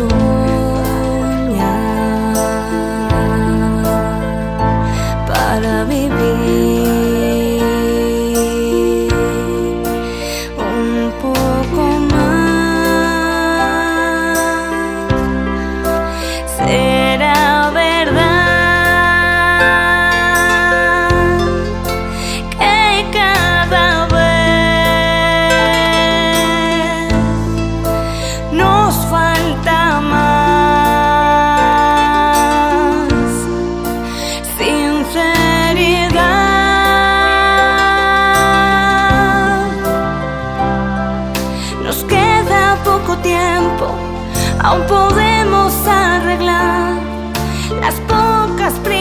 soñar para vivir un poco más. Será verdad que cada vez nos falta más sinceridad. Nos queda poco tiempo, aún podemos arreglar las pocas